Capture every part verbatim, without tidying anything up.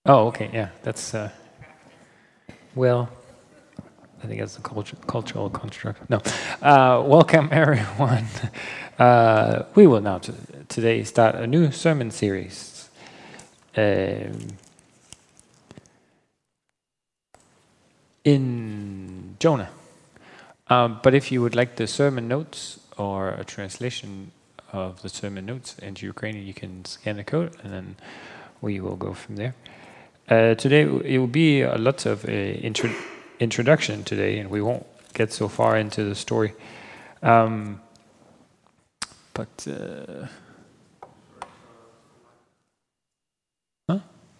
Oh, okay, yeah, that's uh, well. I think that's a culture, cultural construct. No, uh, welcome everyone. Uh, we will now t- today start a new sermon series um, in Jonah. Um, but if you would like the sermon notes or a translation of the sermon notes into Ukrainian, you can scan the code, and then we will go from there. Uh, today it will be a lot of uh, intro- introduction today, and we won't get so far into the story. Um, but uh, huh?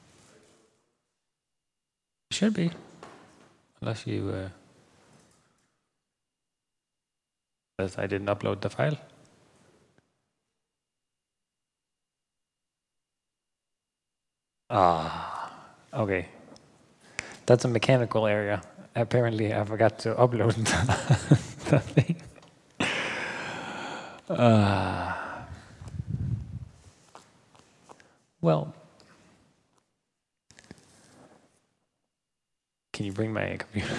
Should be, unless you, uh, unless I didn't upload the file. Ah, okay. That's a mechanical area. Apparently, I forgot to upload the thing. Uh, well, can you bring my computer?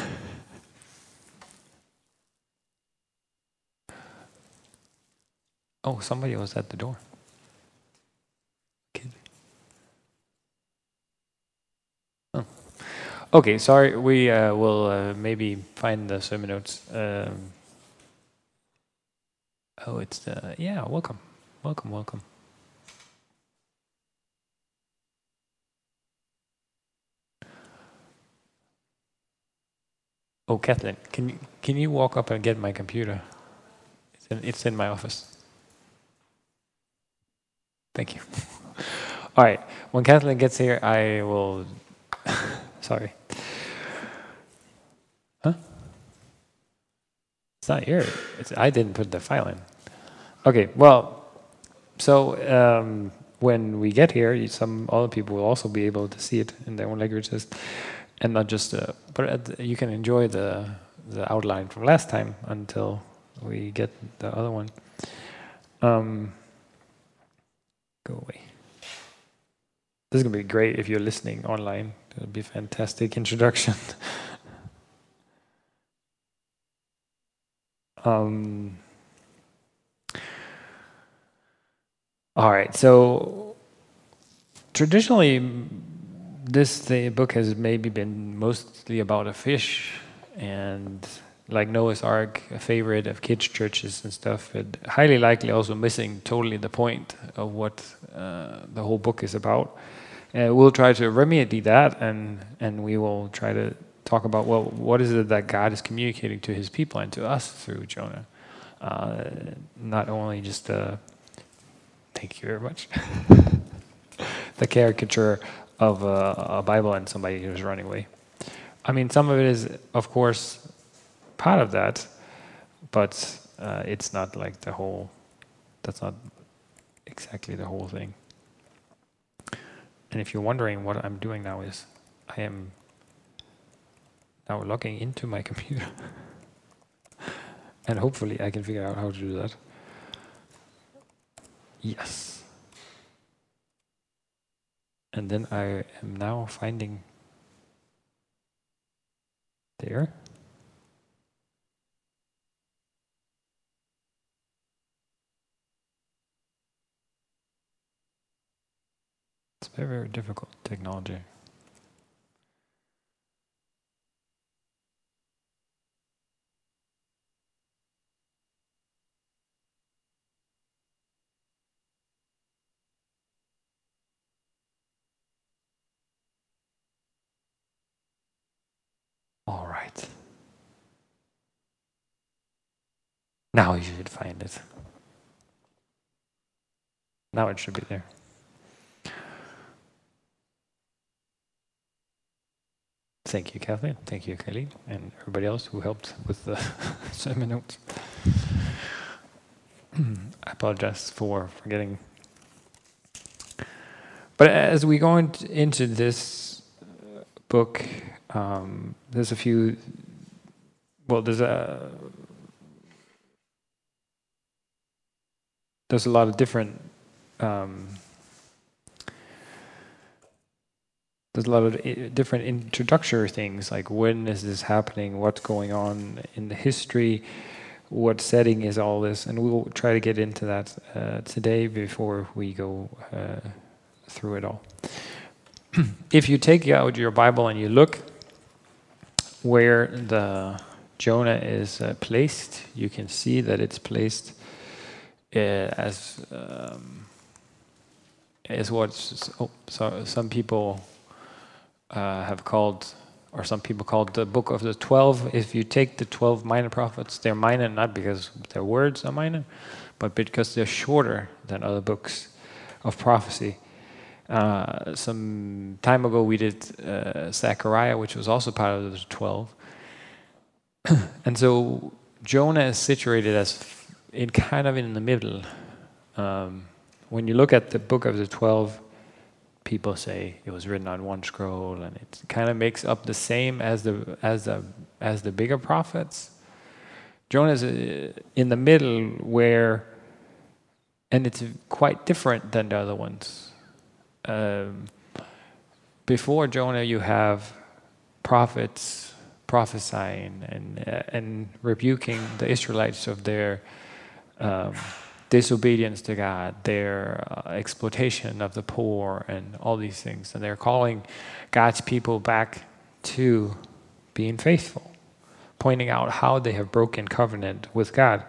Oh, somebody was at the door. Kid. Oh. Okay, sorry. We uh, will uh, maybe find the sermon notes. Um, oh, it's the yeah. Welcome, welcome, welcome. Oh, Kathleen, can you can you walk up and get my computer? It's in, it's in my office. Thank you. All right. When Kathleen gets here, I will. Sorry. Huh? It's not here. It's, I didn't put the file in. Okay. Well, so um, when we get here, some other people will also be able to see it in their own languages, and not just. Uh, but at, you can enjoy the the outline from last time until we get the other one. Um, go away. This is gonna be great if you're listening online. It'll be a fantastic introduction. um, all right. So traditionally, this the book has maybe been mostly about a fish, and like Noah's Ark, a favorite of kids' churches and stuff, but highly likely also missing totally the point of what uh, the whole book is about. Uh, we'll try to remedy that, and and we will try to talk about, well, what is it that God is communicating to His people and to us through Jonah? Uh, not only just the thank you very much the caricature of a, a Bible and somebody who's running away. I mean, some of it is, of course, part of that, but uh, it's not like the whole. That's not exactly the whole thing. And if you're wondering what I'm doing now is, I am now logging into my computer. And hopefully I can figure out how to do that. Yes. And then I am now finding there. It's very, very difficult technology. All right. Now you should find it. Now it should be there. Thank you, Kathleen. Thank you, Khalid, and everybody else who helped with the sermon notes. I apologize for forgetting. But as we go into this book, um, there's a few. Well, there's a there's a lot of different um, there's a lot of i- different introductory things, like when is this happening, what's going on in the history, what setting is all this, and we'll try to get into that uh, today before we go uh, through it all. If you take out your Bible and you look where the Jonah is uh, placed, you can see that it's placed uh, as um, as what oh, so some people uh, have called, or some people called the book of the twelve. If you take the twelve minor prophets, they're minor not because their words are minor, but because they're shorter than other books of prophecy. Uh, some time ago we did uh, Zechariah, which was also part of the twelve. And so Jonah is situated as in kind of in the middle. Um, when you look at the book of the twelve, people say it was written on one scroll, and it kind of makes up the same as the as the as the bigger prophets. Jonah is in the middle where, and it's quite different than the other ones. Um, before Jonah, you have prophets prophesying and uh, and rebuking the Israelites of their um, disobedience to God, their uh, exploitation of the poor, and all these things, and they're calling God's people back to being faithful, pointing out how they have broken covenant with God.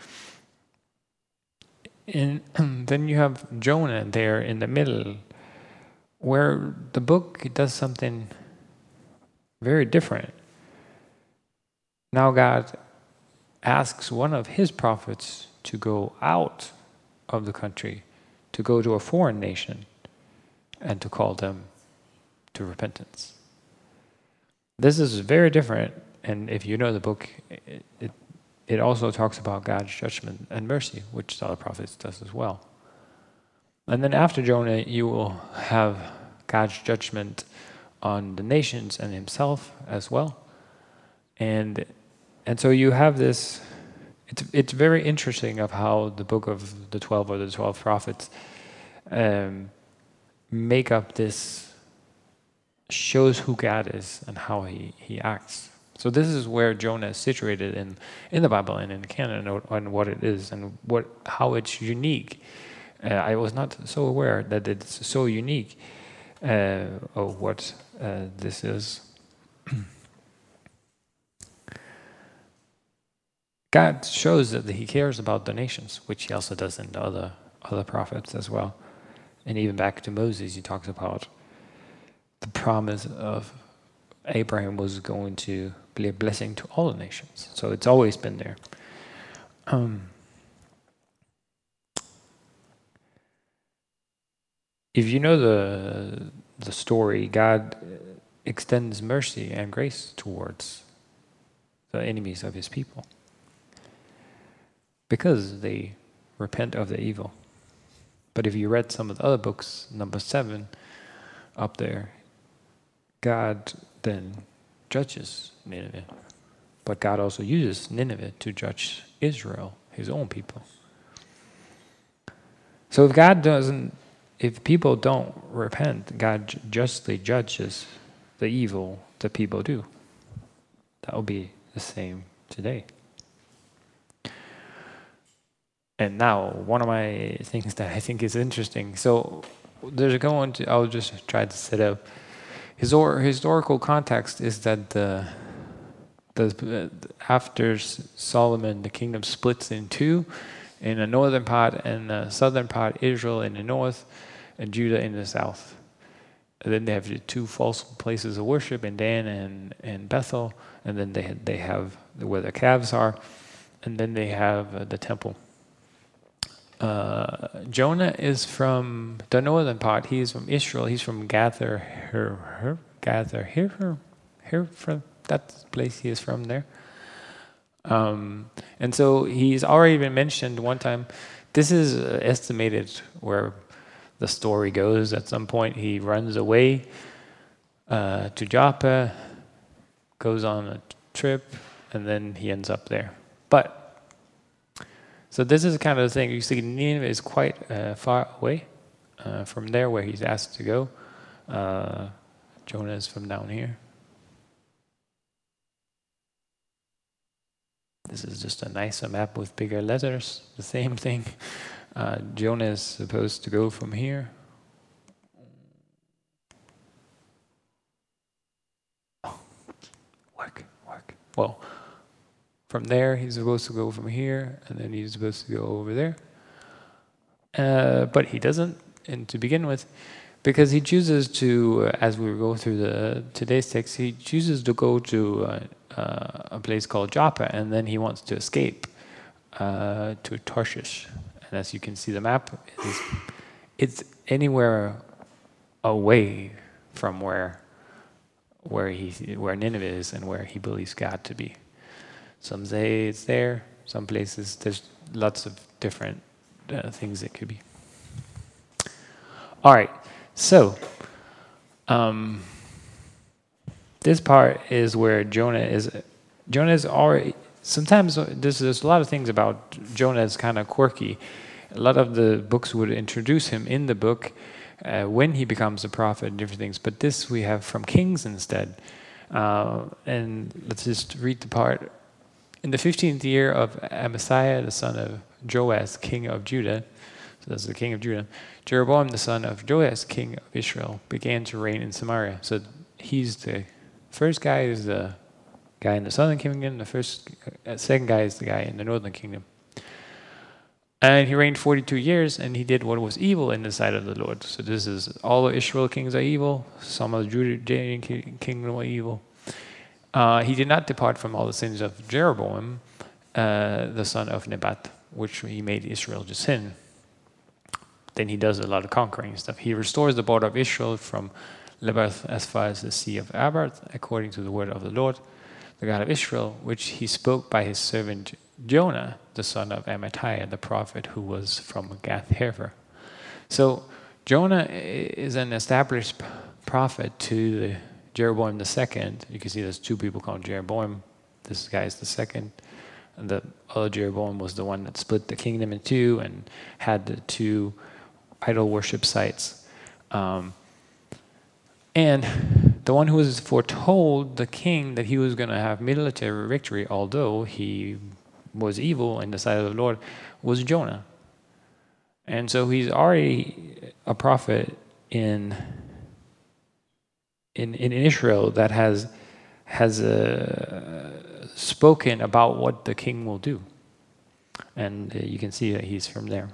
And then you have Jonah there in the middle, where the book does something very different. Now God asks one of his prophets to go out of the country, to go to a foreign nation, and to call them to repentance. This is very different, and if you know the book, it, it, it also talks about God's judgment and mercy, which the other prophets does as well. And then after Jonah, you will have God's judgment on the nations and himself as well. And and so you have this, it's it's very interesting of how the book of the twelve or the twelve prophets um, make up this, shows who God is and how he, he acts. So this is where Jonah is situated in, in the Bible and in canon, and, and what it is and what how it's unique. Uh, I was not so aware that it's so unique uh, of what uh, this is. God shows that he cares about the nations, which he also does in the other other prophets as well. And even back to Moses, he talks about the promise of Abraham was going to be a blessing to all the nations. So it's always been there. Um, if you know the the story, God extends mercy and grace towards the enemies of his people, because they repent of the evil. But if you read some of the other books, number seven, up there, God then judges Nineveh. But God also uses Nineveh to judge Israel, his own people. So if God doesn't, if people don't repent, God justly judges the evil that people do. That will be the same today. And now, one of my things that I think is interesting. So there's going to, I'll just try to set up. His or, historical context is that the, the after Solomon, the kingdom splits in two, in the northern part and the southern part, Israel in the north, and Judah in the south. And then they have the two false places of worship in Dan and, and Bethel, and then they they have where the calves are, and then they have uh, the temple. Uh, Jonah is from the northern part. He is from Israel. He's from Gather, her, her, Gather, here, her, here, from that place he is from there. Um, and so he's already been mentioned one time. This is uh, estimated where the story goes. At some point, he runs away uh, to Joppa, goes on a trip, and then he ends up there. But so this is kind of the thing. You see, Nineveh is quite uh, far away uh, from there where he's asked to go. Uh, Jonah is from down here. This is just a nicer map with bigger letters. The same thing. Uh, Jonah is supposed to go from here. Oh, work, work. Well, from there he's supposed to go from here, and then he's supposed to go over there. Uh, but he doesn't, and to begin with, because he chooses to, uh, as we go through the today's text, he chooses to go to uh, uh, a place called Joppa, and then he wants to escape uh, to Tarshish. And as you can see, the map is it's anywhere away from where where he where Nineveh is and where he believes God to be. Some say it's there. Some places there's lots of different uh, things it could be. All right. So, um, this part is where Jonah is. Jonah is already. Sometimes there's, there's a lot of things about Jonah is kind of quirky. A lot of the books would introduce him in the book uh, when he becomes a prophet and different things. But this we have from Kings instead. Uh, and let's just read the part. In the fifteenth year of Amaziah, the son of Joash, king of Judah, so that's the king of Judah, Jeroboam, the son of Joash, king of Israel, began to reign in Samaria. So he's the first guy is the guy in the southern kingdom. The first, uh, second guy is the guy in the northern kingdom. And he reigned forty-two years, and he did what was evil in the sight of the Lord. So this is all of Israel kings are evil. Some of the Judean kingdom are evil. Uh, he did not depart from all the sins of Jeroboam, uh, the son of Nebat, which he made Israel to sin. Then he does a lot of conquering stuff. He restores the border of Israel from Lebanon as far as the Sea of Abarth, according to the word of the Lord, the God of Israel, which he spoke by his servant Jonah, the son of Amittai, the prophet who was from Gath-Hefer. So Jonah is an established prophet to the Jeroboam the second. You can see there's two people called Jeroboam. This guy is the second. And the other Jeroboam was the one that split the kingdom in two and had the two idol worship sites. Um, and the one who was foretold the king that he was going to have military victory, although he was evil in the sight of the Lord, was Jonah. And so he's already a prophet in in, in Israel that has has uh, spoken about what the king will do. And uh, you can see that he's from there.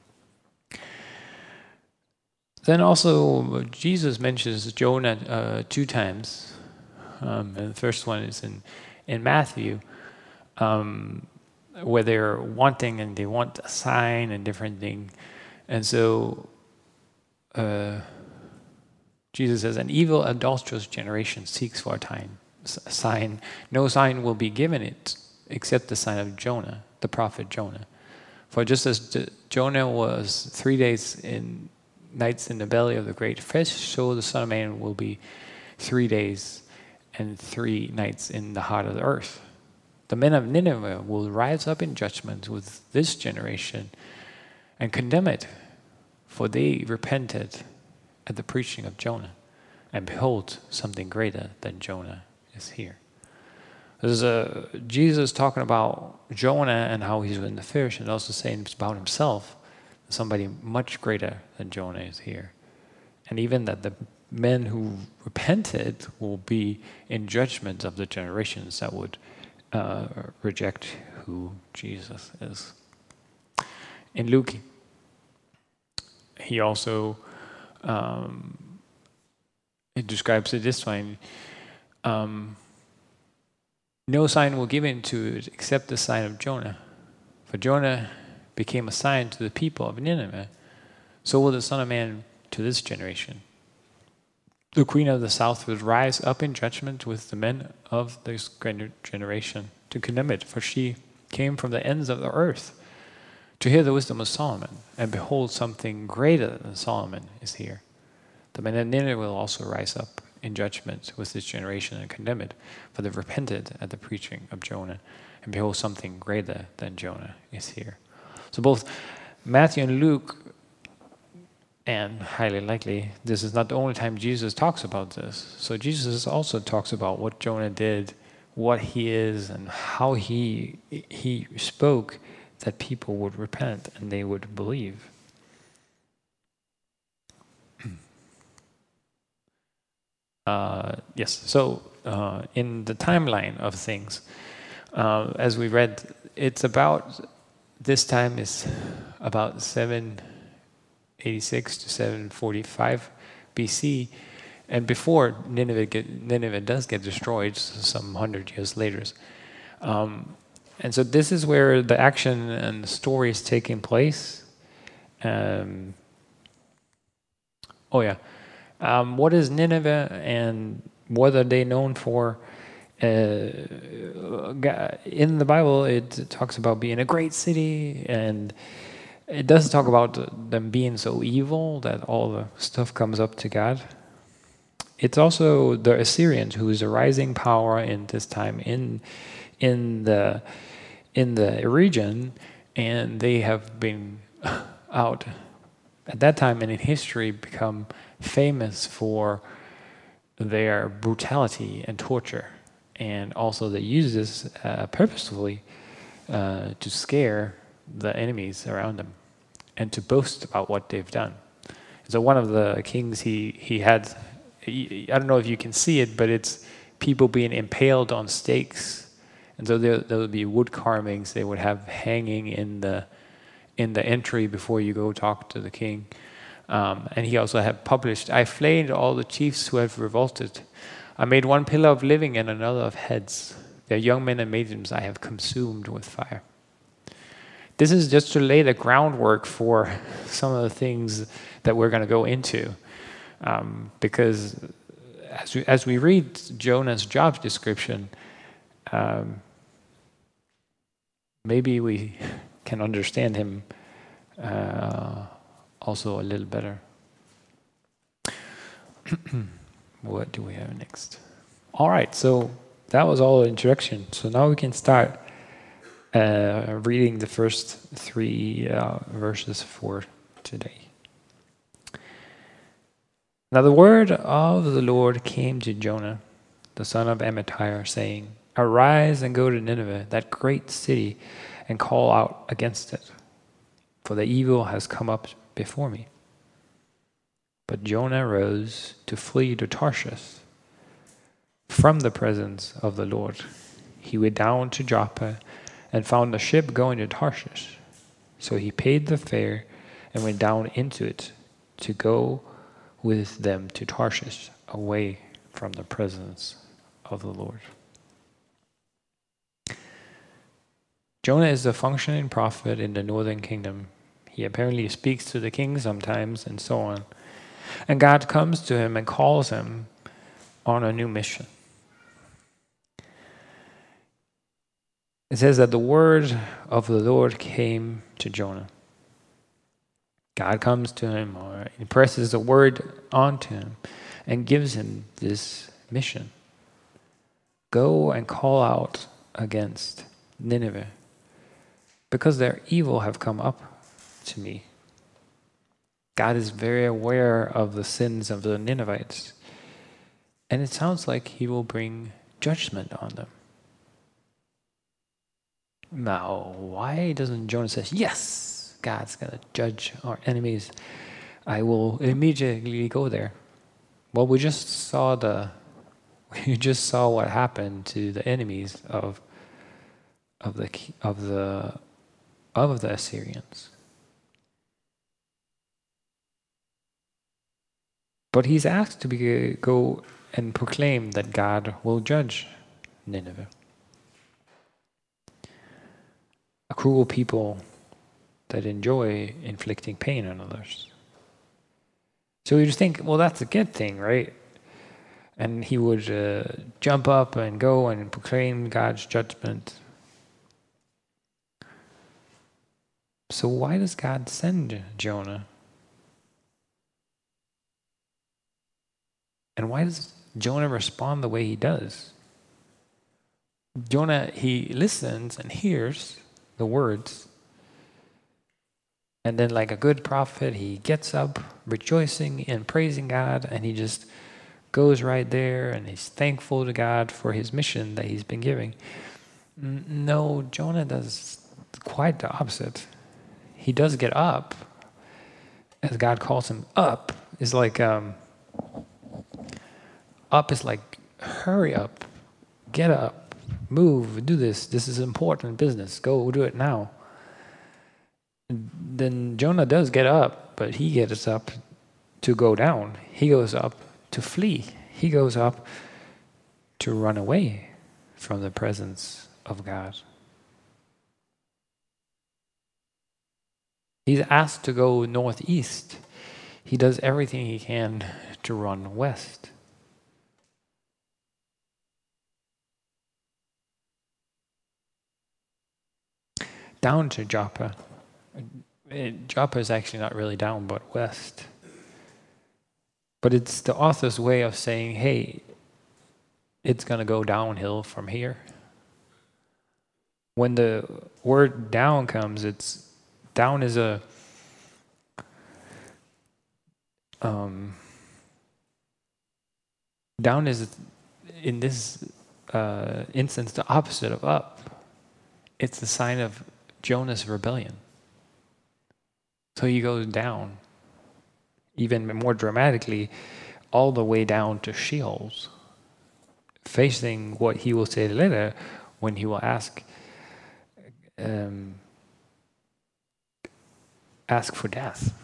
Then also Jesus mentions Jonah uh, two times. Um, and the first one is in, in Matthew, um, where they're wanting and they want a sign and different thing. And so uh, Jesus says, an evil, adulterous generation seeks for a time, a sign. No sign will be given it except the sign of Jonah, the prophet Jonah. For just as Jonah was three days in nights in the belly of the great fish, so the Son of Man will be three days and three nights in the heart of the earth. The men of Nineveh will rise up in judgment with this generation and condemn it, for they repented at the preaching of Jonah. And behold, something greater than Jonah is here. There's a, Jesus talking about Jonah and how he's in the fish, and also saying about himself, somebody much greater than Jonah is here. And even that the men who repented will be in judgment of the generations that would uh, reject who Jesus is. In Luke, he also um, it describes it this way. Um, no sign will given to it except the sign of Jonah. For Jonah became a sign to the people of Nineveh, so will the Son of Man to this generation. The queen of the south will rise up in judgment with the men of this generation to condemn it, for she came from the ends of the earth to hear the wisdom of Solomon, and behold, something greater than Solomon is here. The men of Nineveh will also rise up in judgment with this generation and condemn it, for they repented at the preaching of Jonah, and behold, something greater than Jonah is here. So both Matthew and Luke And highly likely, this is not the only time Jesus talks about this. So Jesus also talks about what Jonah did, what he is, and how he he spoke that people would repent and they would believe. Uh, yes, so uh, in the timeline of things, uh, as we read, it's about, this time is about seven eighty-six to seven forty-five B C, and before Nineveh, get, Nineveh does get destroyed some hundred years later. Um, and so this is where the action and the story is taking place. Um, oh yeah. Um, what is Nineveh and what are they known for? Uh, in the Bible, it talks about being a great city, and it does talk about them being so evil that all the stuff comes up to God. It's also the Assyrians, who is a rising power in this time in in the in the region, and they have been out at that time and in history become famous for their brutality and torture, and also they use this uh, purposefully uh, to scare the enemies around them and to boast about what they've done. So one of the kings, he he had, I don't know if you can see it, but it's people being impaled on stakes, and so there, there would be wood carvings they would have hanging in the in the entry before you go talk to the king. Um, and he also had published, I flayed all the chiefs who have revolted. I made one pillar of living and another of heads. Their young men and maidens I have consumed with fire. This is just to lay the groundwork for some of the things that we're going to go into. Um, because as we, as we read Jonah's job description, um, maybe we can understand him uh, also a little better. What do we have next? All right, so that was all the introduction. So now we can start uh, reading the first three uh, verses for today. Now the word of the Lord came to Jonah, the son of Amittai, saying, Arise and go to Nineveh, that great city, and call out against it, for the evil has come up before me. But Jonah rose to flee to Tarshish from the presence of the Lord. He went down to Joppa and found a ship going to Tarshish. So he paid the fare and went down into it to go with them to Tarshish, away from the presence of the Lord. Jonah is a functioning prophet in the northern kingdom. He apparently speaks to the king sometimes and so on. And God comes to him and calls him on a new mission. It says that the word of the Lord came to Jonah. God comes to him or impresses a word onto him and gives him this mission. Go and call out against Nineveh, because their evil have come up to me. God is very aware of the sins of the Ninevites, and it sounds like he will bring judgment on them. Now, why doesn't Jonah say, yes, God's going to judge our enemies. I will immediately go there. Well, we just saw the, we just saw what happened to the enemies of, of the of the of the Assyrians. But he's asked to be, go and proclaim that God will judge Nineveh. A cruel people that enjoy inflicting pain on others. So you just think, well, that's a good thing, right? And he would uh, jump up and go and proclaim God's judgment. So why does God send Jonah? And why does Jonah respond the way he does? Jonah, he listens and hears the words, And then, like a good prophet, he gets up rejoicing and praising God, and he just goes right there and he's thankful to God for his mission that he's been giving. No, Jonah does quite the opposite. He does get up, as God calls him up. Is like, um, up is like, hurry up, get up, move, do this. This is important business. Go do it now. Then Jonah does get up, but he gets up to go down. He goes up to flee. He goes up to run away from the presence of God. He's asked to go northeast. He does everything he can to run west. Down to Joppa. It, Joppa is actually not really down, but west. But it's the author's way of saying, hey, it's going to go downhill from here. When the word down comes, it's down is a um, down is in this uh, instance the opposite of up. It's the sign of Jonah's rebellion. So he goes down, even more dramatically, all the way down to Sheol's, facing what he will say later when he will ask um, ask for death.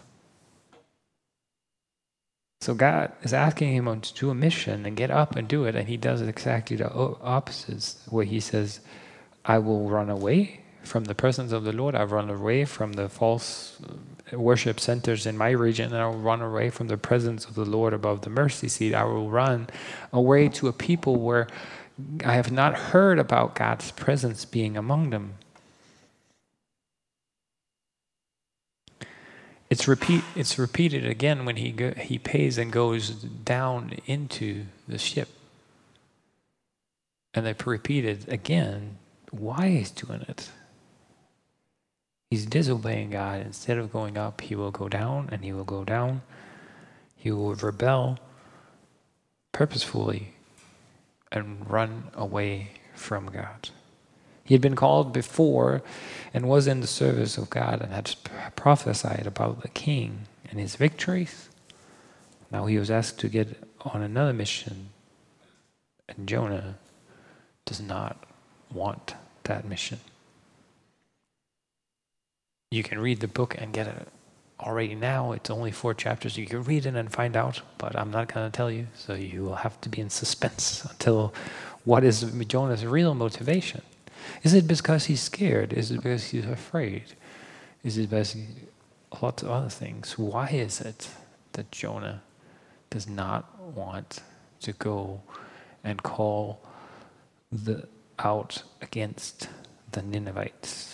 So God is asking him to do a mission and get up and do it, and he does exactly the opposite, where he says, I will run away from the presence of the Lord. I've run away from the false worship centers in my region, and I will run away from the presence of the Lord above the mercy seat. I will run away to a people where I have not heard about God's presence being among them. It's repeat. It's repeated again when he go, he pays and goes down into the ship, and they repeat it again. Why he's doing it? He's disobeying God. Instead of going up, he will go down, and he will go down. He will rebel purposefully and run away from God. He had been called before and was in the service of God and had prophesied about the king and his victories. Now he was asked to get on another mission, and Jonah does not want that mission. You can read the book and get it already now. It's only four chapters. You can read it and find out, but I'm not going to tell you. So you will have to be in suspense until what is Jonah's real motivation. Is it because he's scared? Is it because he's afraid? Is it because lots of other things? Why is it that Jonah does not want to go and call the out against the Ninevites?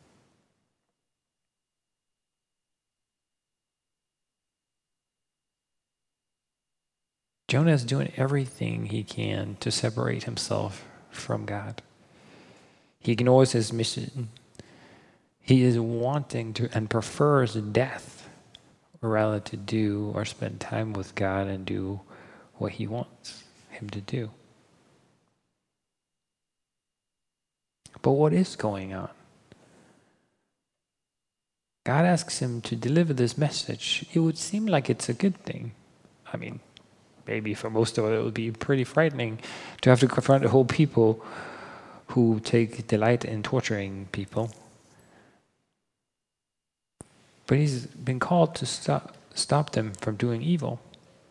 Jonah is doing everything he can to separate himself from God. He ignores his mission. He is wanting to and prefers death rather to do or spend time with God and do what he wants him to do. But what is going on? God asks him to deliver this message. It would seem like it's a good thing. I mean, maybe for most of it, it would be pretty frightening to have to confront a whole people who take delight in torturing people. But he's been called to stop, stop them from doing evil.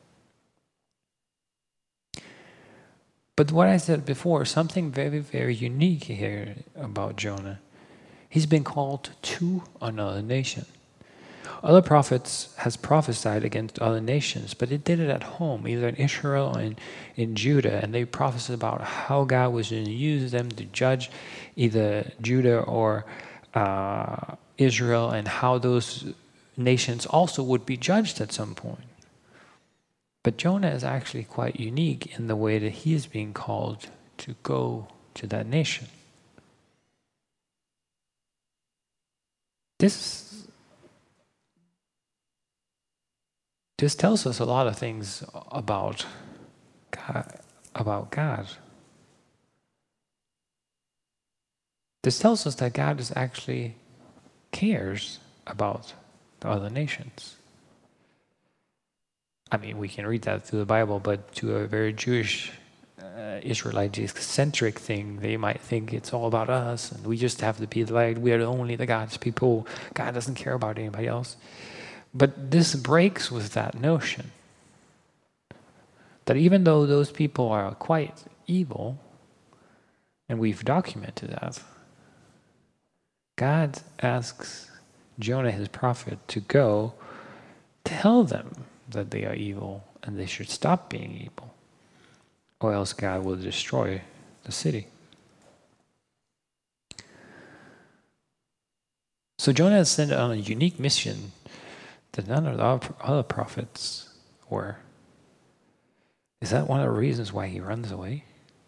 But what I said before, something very, very unique here about Jonah. He's been called to another nation. Other prophets has prophesied against other nations, but they did it at home, either in Israel or in, in Judah, and they prophesied about how God was going to use them to judge either Judah or uh, Israel, and how those nations also would be judged at some point. But Jonah is actually quite unique in the way that he is being called to go to that nation. This this tells us a lot of things about God, about God. This tells us that God is actually cares about the other nations. I mean, we can read that through the Bible, but to a very Jewish, uh, Israelite-centric thing, they might think it's all about us, and we just have to be like, we're only the God's people. God doesn't care about anybody else. But this breaks with that notion. That even though those people are quite evil, and we've documented that, God asks Jonah, his prophet, to go tell them that they are evil and they should stop being evil, or else God will destroy the city. So Jonah is sent on a unique mission that none of the other prophets were. Is that one of the reasons why he runs away?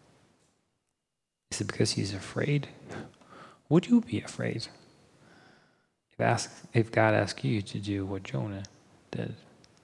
Is it because he's afraid? Would you be afraid if, ask, if God asked you to do what Jonah did?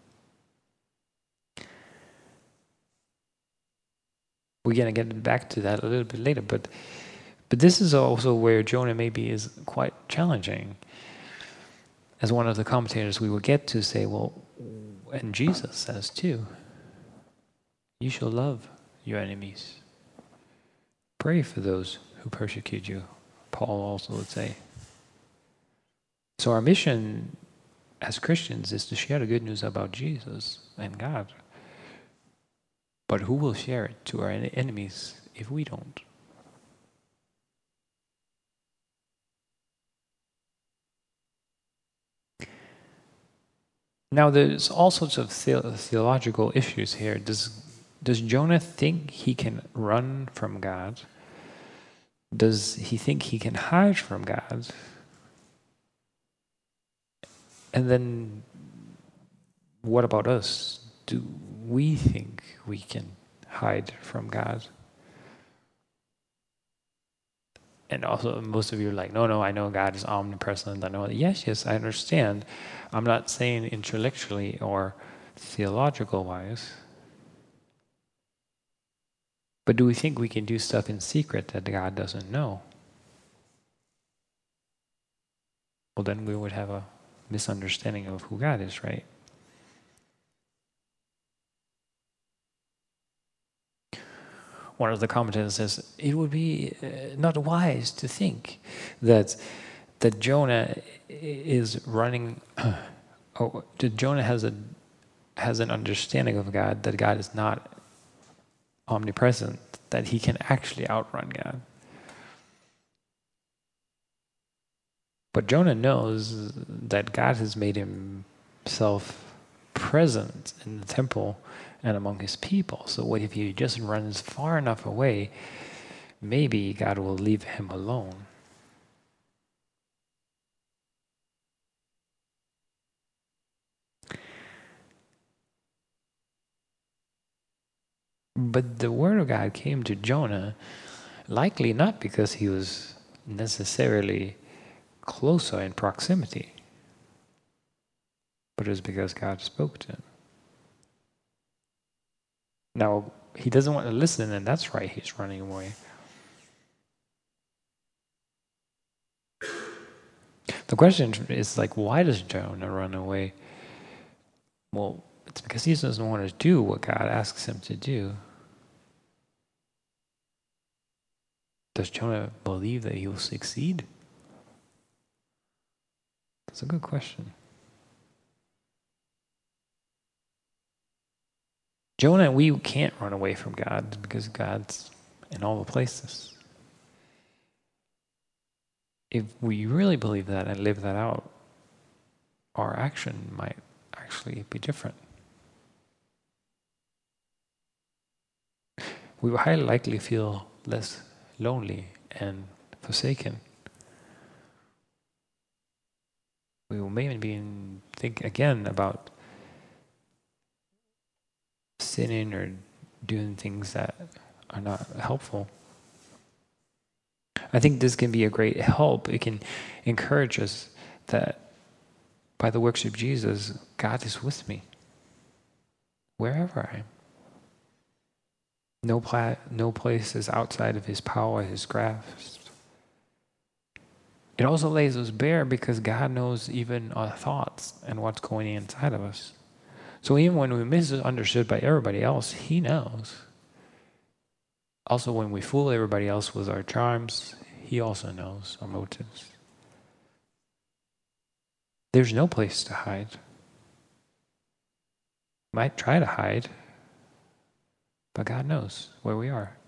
We're going to get back to that a little bit later, but but this is also where Jonah maybe is quite challenging. As one of the commentators we will get to say, well, and Jesus says too, you shall love your enemies. Pray for those who persecute you, Paul also would say. So our mission as Christians is to share the good news about Jesus and God. But who will share it to our enemies if we don't? Now, there's all sorts of the- theological issues here. Does, does Jonah think he can run from God? Does he think he can hide from God? And then, what about us? Do we think we can hide from God? And also, most of you are like, no, no, I know God is omnipresent. I know, yes, yes, I understand. I'm not saying intellectually or theological-wise. But do we think we can do stuff in secret that God doesn't know? Well, then we would have a misunderstanding of who God is, right? One of the commentators says, it would be uh, not wise to think that that Jonah is running, oh, that Jonah has a has an understanding of God, that God is not omnipresent, that he can actually outrun God. But Jonah knows that God has made himself present in the temple and among his people. So what if he just runs far enough away, maybe God will leave him alone. But the word of God came to Jonah, likely not because he was necessarily closer in proximity, but it was because God spoke to him. Now, he doesn't want to listen, and that's right, he's running away. The question is, like, why does Jonah run away? Well, it's because he doesn't want to do what God asks him to do. Does Jonah believe that he will succeed? That's a good question. Jonah, we can't run away from God because God's in all the places. If we really believe that and live that out, our action might actually be different. We will highly likely feel less lonely and forsaken. We will maybe think again about sinning or doing things that are not helpful. I think this can be a great help. It can encourage us that by the works of Jesus, God is with me. wherever I am. No, pla- no place is outside of his power, his grasp. It also lays us bare because God knows even our thoughts and what's going inside of us. So even when we're misunderstood by everybody else, he knows. Also, when we fool everybody else with our charms, he also knows our motives. There's no place to hide. We might try to hide, but God knows where we are.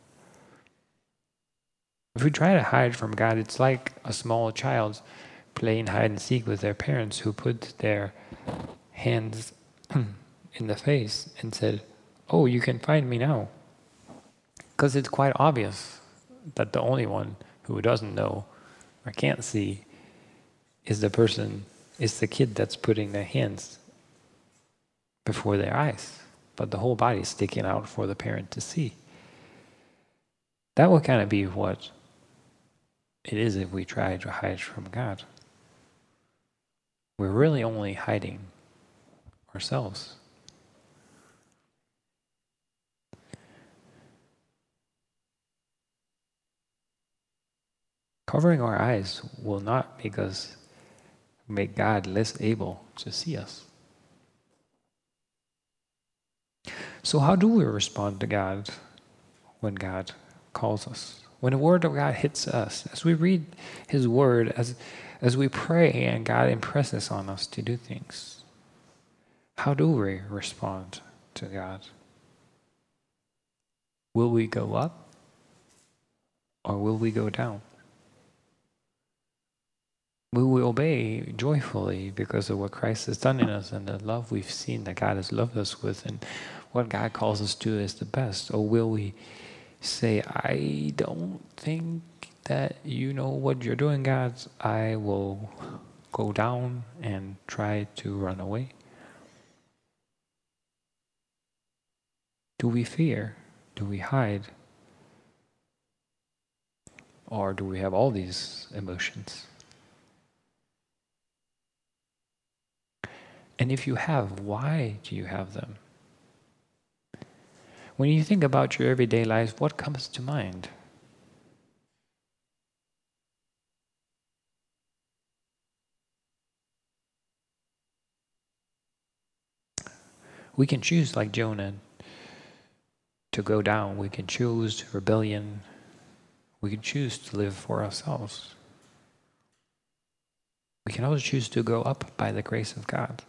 If we try to hide from God, it's like a small child playing hide and seek with their parents who put their hands in the face and said, "Oh, you can find me now." Because it's quite obvious that the only one who doesn't know or can't see is the person, is the kid that's putting their hands before their eyes, but the whole body is sticking out for the parent to see. That would kind of be what it is if we try to hide from God. We're really only hiding ourselves. Covering our eyes will not make us make God less able to see us. So how do we respond to God when God calls us? When the word of God hits us, as we read his word, as, as we pray and God impresses on us to do things, how do we respond to God? Will we go up or will we go down? Will we obey joyfully because of what Christ has done in us and the love we've seen that God has loved us with and what God calls us to is the best? Or will we say, "I don't think that you know what you're doing, God. I will go down and try to run away"? Do we fear? Do we hide? Or do we have all these emotions? And if you have, why do you have them? When you think about your everyday life, what comes to mind? We can choose, like Jonah, to go down. We can choose rebellion. We can choose to live for ourselves. We can also choose to go up by the grace of God.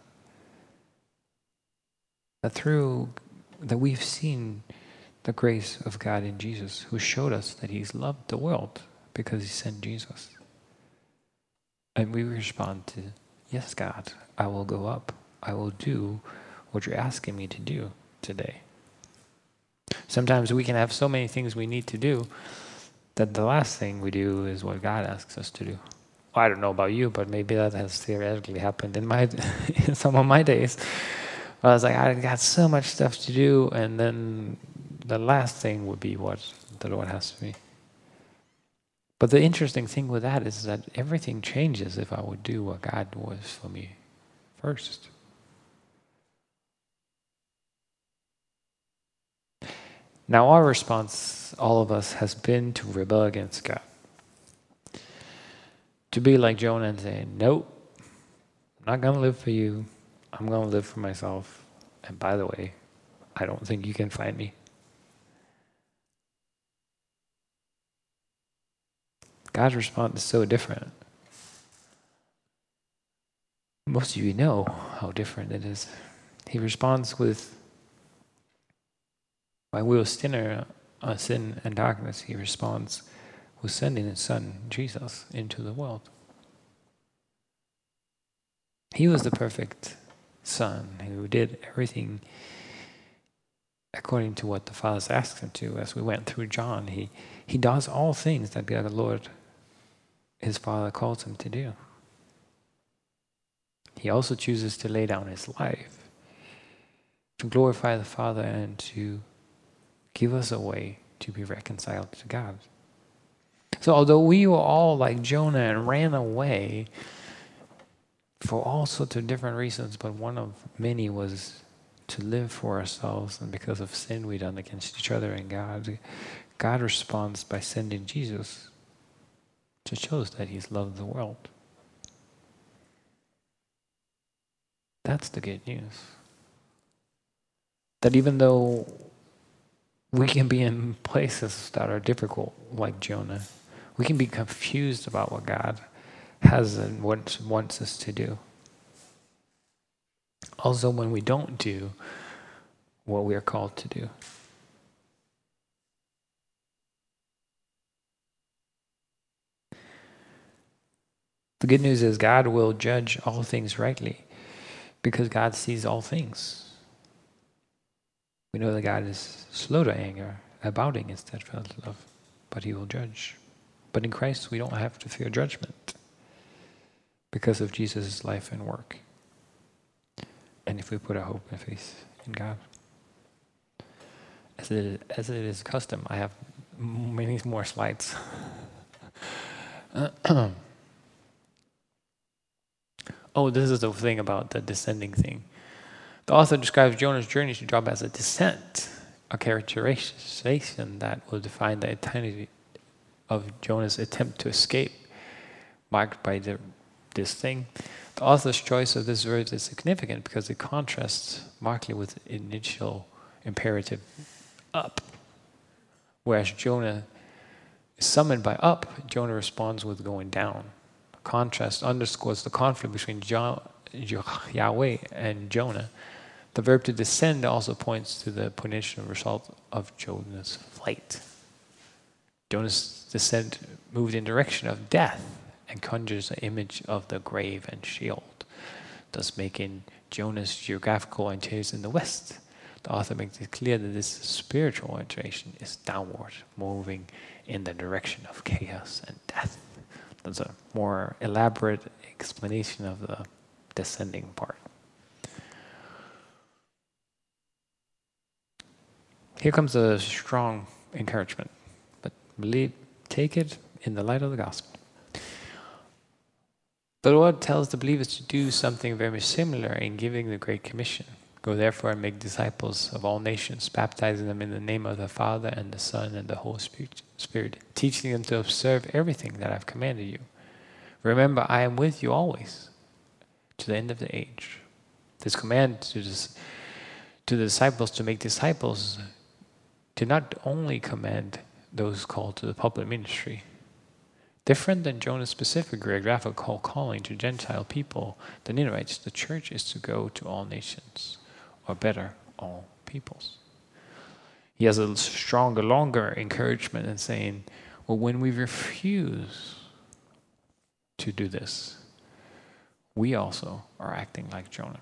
That through that we've seen the grace of God in Jesus, who showed us that he's loved the world because he sent Jesus. And we respond to, "Yes, God, I will go up. I will do what you're asking me to do today." Sometimes we can have so many things we need to do that the last thing we do is what God asks us to do. Well, I don't know about you, but maybe that has theoretically happened in my in some of my days. I was like, I got so much stuff to do, and then the last thing would be what the Lord has for me. But the interesting thing with that is that everything changes if I would do what God was for me first. Now our response, all of us, has been to rebel against God. To be like Jonah and say, "Nope, I'm not going to live for you. I'm going to live for myself. And by the way, I don't think you can find me." God's response is so different. Most of you know how different it is. He responds with, while we were sinner, uh, sin and darkness, he responds with sending his son, Jesus, into the world. He was the perfect son who did everything according to what the Father asked him to. As we went through John, he, he does all things that the Lord, his Father, calls him to do. He also chooses to lay down his life to glorify the Father and to give us a way to be reconciled to God. So although we were all like Jonah and ran away for all sorts of different reasons, but one of many was to live for ourselves, and because of sin we've done against each other and God, God responds by sending Jesus to show us that He's loved the world. That's the good news. That even though we can be in places that are difficult, like Jonah, we can be confused about what God has and wants, wants us to do. Also, when we don't do what we are called to do. The good news is God will judge all things rightly because God sees all things. We know that God is slow to anger, abounding in steadfast love, but He will judge. But in Christ, we don't have to fear judgment because of Jesus' life and work. And if we put our hope and faith in God. As it is, as it is custom, I have many more slides. Oh, this is the thing about the descending thing. The author describes Jonah's journey to Joppa as a descent, a characterization that will define the eternity of Jonah's attempt to escape, marked by the, this thing. The author's choice of this word is significant because it contrasts markedly with the initial imperative up. Whereas Jonah is summoned by up, Jonah responds with going down. The contrast underscores the conflict between jo- Yahweh and Jonah. The verb to descend also points to the punitive result of Jonah's flight. Jonah's descent moved in direction of death and conjures an image of the grave and Sheol, thus making Jonah's geographical orientation in the west. The author makes it clear that this spiritual orientation is downward, moving in the direction of chaos and death. That's a more elaborate explanation of the descending part. Here comes a strong encouragement, but believe, take it in the light of the gospel. The Lord tells the believers to do something very similar in giving the Great Commission. Go therefore and make disciples of all nations, baptizing them in the name of the Father and the Son and the Holy Spirit, teaching them to observe everything that I've commanded you. Remember, I am with you always, to the end of the age. This command to, this, to the disciples to make disciples did not only command those called to the public ministry. Different than Jonah's specific geographical calling to Gentile people, the Ninevites, the church is to go to all nations, or better, all peoples. He has a stronger, longer encouragement in saying, well, when we refuse to do this, we also are acting like Jonah.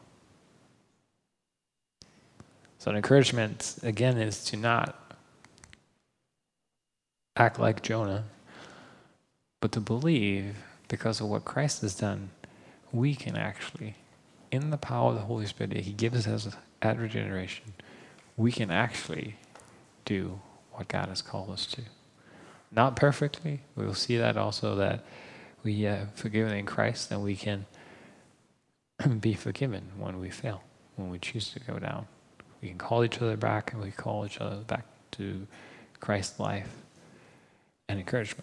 So the encouragement, again, is to not act like Jonah, but to believe, because of what Christ has done, we can actually, in the power of the Holy Spirit that He gives us at regeneration, we can actually do what God has called us to. Not perfectly. We will see that also, that we have forgiven in Christ, and we can be forgiven when we fail, when we choose to go down. We can call each other back, and we call each other back to Christ's life and encouragement.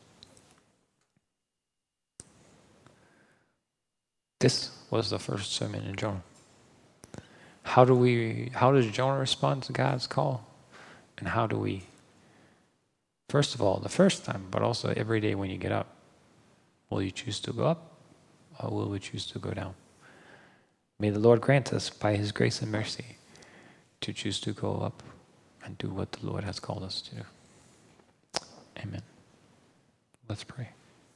This was the first sermon in Jonah. How do we? How does Jonah respond to God's call? And how do we, first of all, the first time, but also every day when you get up, will you choose to go up, or will we choose to go down? May the Lord grant us, by His grace and mercy, to choose to go up and do what the Lord has called us to do. Amen. Let's pray.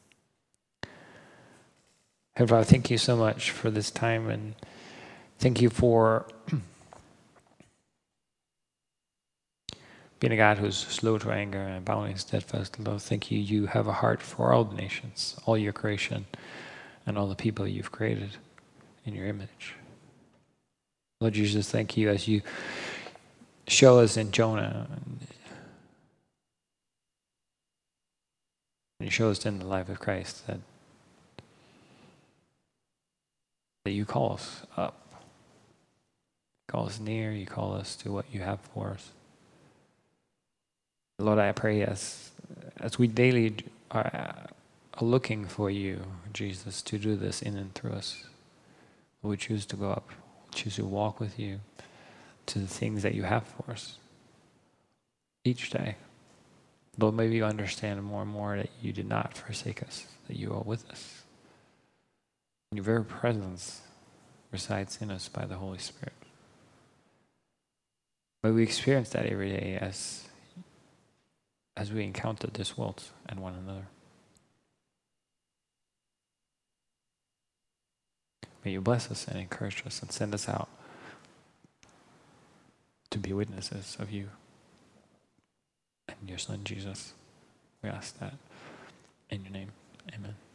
Heavenly Father, thank you so much for this time, and thank you for being a God who's slow to anger and abounding in steadfast love. Thank you, you have a heart for all the nations, all your creation, and all the people you've created in your image. Lord Jesus, thank you as you show us in Jonah, and you show us in the life of Christ that that you call us up. call us near, you call us to what you have for us. Lord, I pray as as we daily are, are looking for you, Jesus, to do this in and through us. We choose to go up, we choose to walk with you to the things that you have for us each day. Lord, may we understand more and more that you did not forsake us, that you are with us. And your very presence resides in us by the Holy Spirit. May we experience that every day as, as we encounter this world and one another. May you bless us and encourage us and send us out to be witnesses of you and your Son, Jesus. We ask that in your name. Amen.